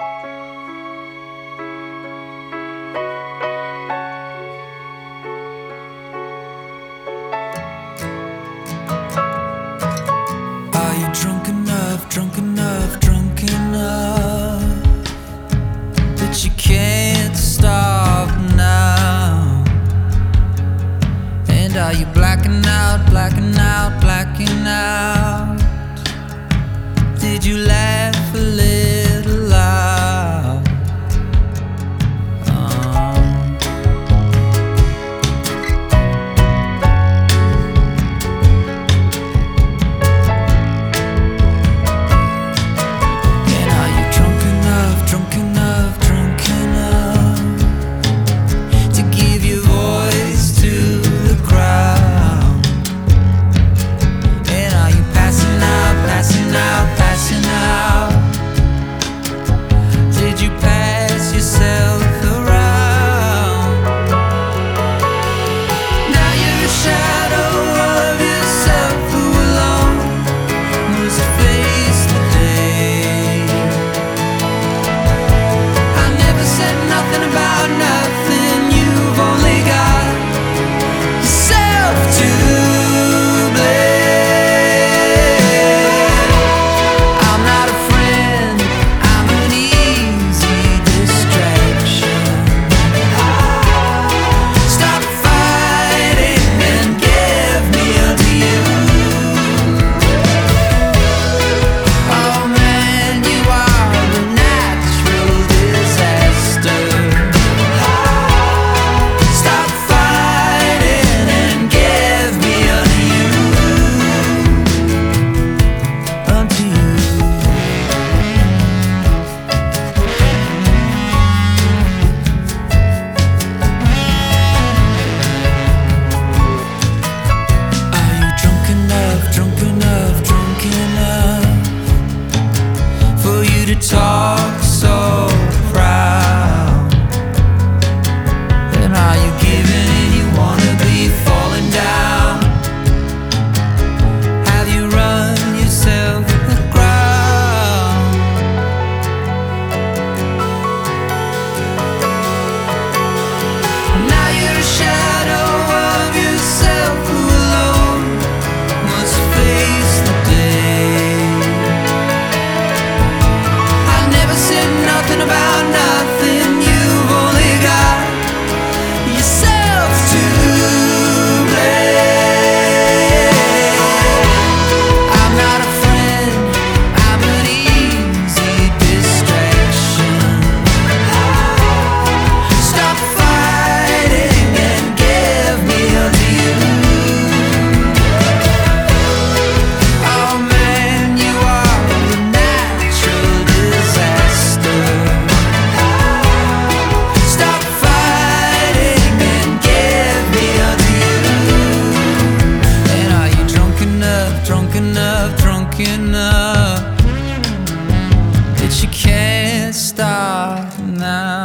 Are you drunk enough, drunk enough, drunk enough that you can't stop now? And are you blacking out, blacking out, blacking out? Did you laugh a little loud? And are you drunk enough, drunk enough, drunk enough to give your voice to the crowd? And are you passing out, passing out, passing out? Did you pass yourself around? Now you're a shadow of yourself who alone must face the day. I never said nothing about nothing. You've only got yourself to blame. I'm not a friend, I'm an easy distraction. Stop fighting and give me unto you. Oh man, you are a natural disaster. Stop fighting and give me unto you. Unto you. Are you drunk enough, drunk enough, drunk enough for you to talk so proud? And are you giving in? You wanna be falling down? Have you run yourself aground? Now you're a shadow of yourself who alone must face the day. I never said nothing about nothing. You've only got yourself to blame. I'm not a friend, I'm an easy distraction. Stop fighting and give me unto you. Oh man, you are a natural disaster. Stop fighting and give me unto you. And are you drunk enough, drunk enough, drunk enough that you can't stop now?